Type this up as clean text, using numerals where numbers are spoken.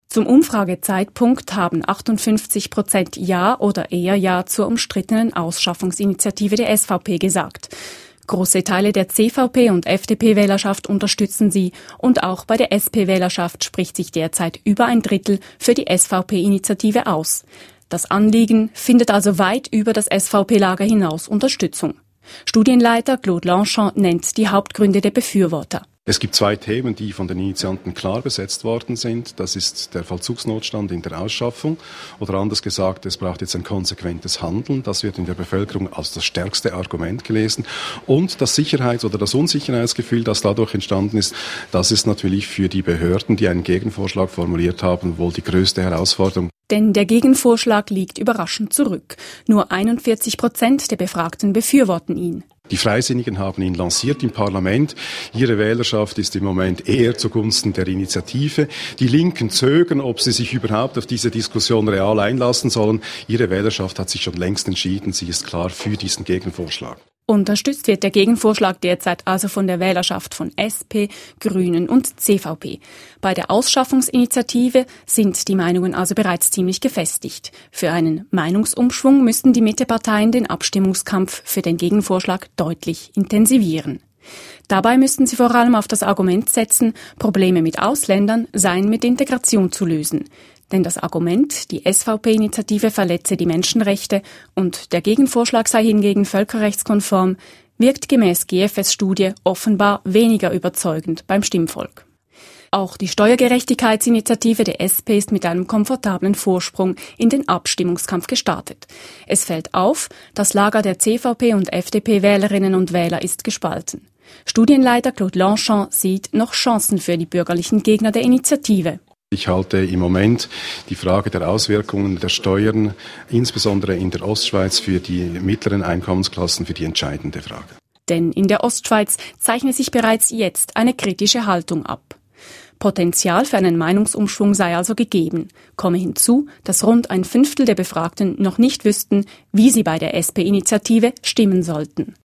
Zum Umfragezeitpunkt haben 58% Ja oder eher Ja zur umstrittenen Ausschaffungsinitiative der SVP gesagt. Große Teile der CVP- und FDP-Wählerschaft unterstützen sie und auch bei der SP-Wählerschaft spricht sich derzeit über ein Drittel für die SVP-Initiative aus. Das Anliegen findet also weit über das SVP-Lager hinaus Unterstützung. Studienleiter Claude Lanchon nennt die Hauptgründe der Befürworter. Es gibt zwei Themen, die von den Initianten klar besetzt worden sind. Das ist der Vollzugsnotstand in der Ausschaffung. Oder anders gesagt, es braucht jetzt ein konsequentes Handeln. Das wird in der Bevölkerung als das stärkste Argument gelesen. Und das Sicherheits- oder das Unsicherheitsgefühl, das dadurch entstanden ist, das ist natürlich für die Behörden, die einen Gegenvorschlag formuliert haben, wohl die größte Herausforderung. Denn der Gegenvorschlag liegt überraschend zurück. Nur 41% der Befragten befürworten ihn. Die Freisinnigen haben ihn lanciert im Parlament. Ihre Wählerschaft ist im Moment eher zugunsten der Initiative. Die Linken zögern, ob sie sich überhaupt auf diese Diskussion real einlassen sollen. Ihre Wählerschaft hat sich schon längst entschieden. Sie ist klar für diesen Gegenvorschlag. Unterstützt wird der Gegenvorschlag derzeit also von der Wählerschaft von SP, Grünen und CVP. Bei der Ausschaffungsinitiative sind die Meinungen also bereits ziemlich gefestigt. Für einen Meinungsumschwung müssten die Mitteparteien den Abstimmungskampf für den Gegenvorschlag deutlich intensivieren. Dabei müssten sie vor allem auf das Argument setzen, Probleme mit Ausländern seien mit Integration zu lösen. Denn das Argument, die SVP-Initiative verletze die Menschenrechte und der Gegenvorschlag sei hingegen völkerrechtskonform, wirkt gemäß GfS-Studie offenbar weniger überzeugend beim Stimmvolk. Auch die Steuergerechtigkeitsinitiative der SP ist mit einem komfortablen Vorsprung in den Abstimmungskampf gestartet. Es fällt auf, das Lager der CVP- und FDP-Wählerinnen und Wähler ist gespalten. Studienleiter Claude Lanchon sieht noch Chancen für die bürgerlichen Gegner der Initiative. Ich halte im Moment die Frage der Auswirkungen der Steuern, insbesondere in der Ostschweiz, für die mittleren Einkommensklassen für die entscheidende Frage. Denn in der Ostschweiz zeichnet sich bereits jetzt eine kritische Haltung ab. Potenzial für einen Meinungsumschwung sei also gegeben. Komme hinzu, dass rund ein Fünftel der Befragten noch nicht wüssten, wie sie bei der SP-Initiative stimmen sollten.